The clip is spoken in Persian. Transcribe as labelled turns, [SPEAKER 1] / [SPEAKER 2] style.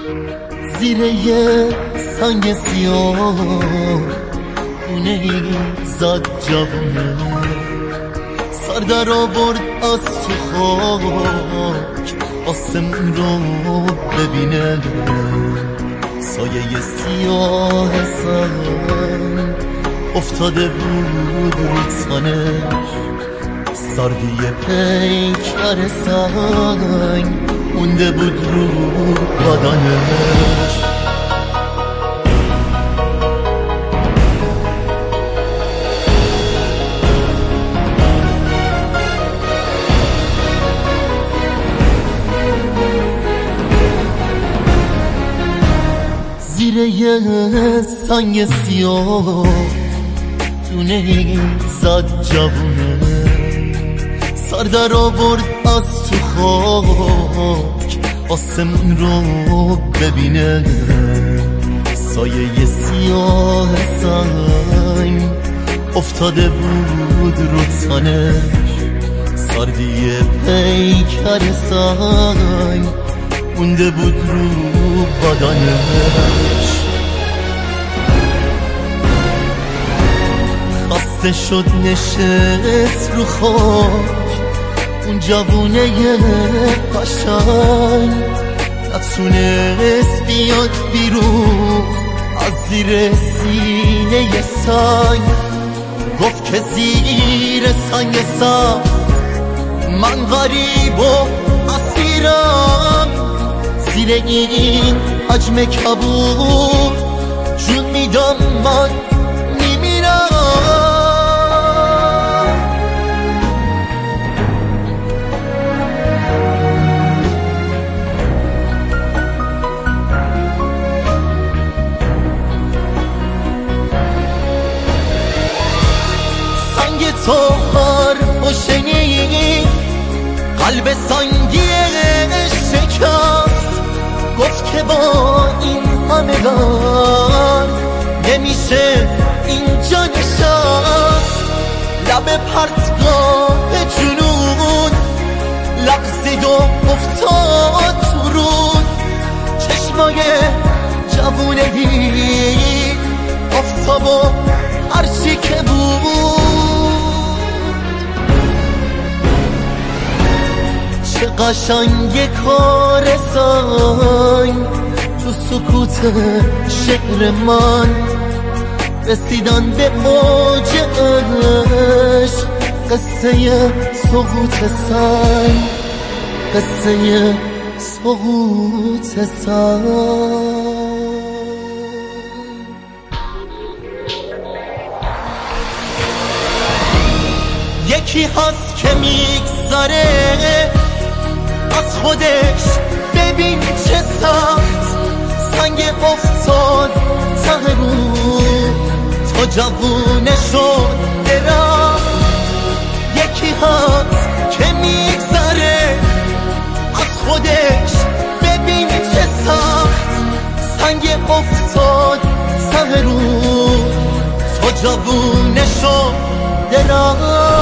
[SPEAKER 1] زیر یه سنگ سیاه خونه ای زد جوونه، سر در آورد از تو خاک آسمون رو ببینه، سایه سیاه سنگ افتاده بود رو تنش، سردی پیکر سنگ مونده بود رو بدنش. زیر یه سنگ سیاه دونه ای زد جوونه، سر در آورد از تو خاک آسمون رو ببینه، سایه سیاه سنگ افتاده بود رو تنش، سردی پیکر سنگ مونده بود رو بدنش. خسته شد نشست رو خاک اون جوونه قشنگ، نتونست بیاد بیرون از زیر سینه سنگ، گفت که زیر سنگ سنگ من غریب و اسیرم، زیر این حجم کبود جون میدم من میمیرم. سنگ تو حرف و شنید قلب سنگی شکست، گفت که با این همه غم نمیشه اینجا نشست، لب پرتگاه جنون لغزید و افتاد تو رود، چشمای جوونگی آفتاب و هرچی که بود. چه قشنگ کار سنگ تو سکوت شعر من، رسیدن به اوج عشق، قصه سقوط سنگ، قصه سقوط سنگ. یکی هست که میگذره از خودش، ببین چه سخت سنگ افتاد ته رو تا جوونه شد درخت. یکی هست که میگذره از خودش، ببین چه سخت سنگ افتاد ته رو تا جوونه شد درخت.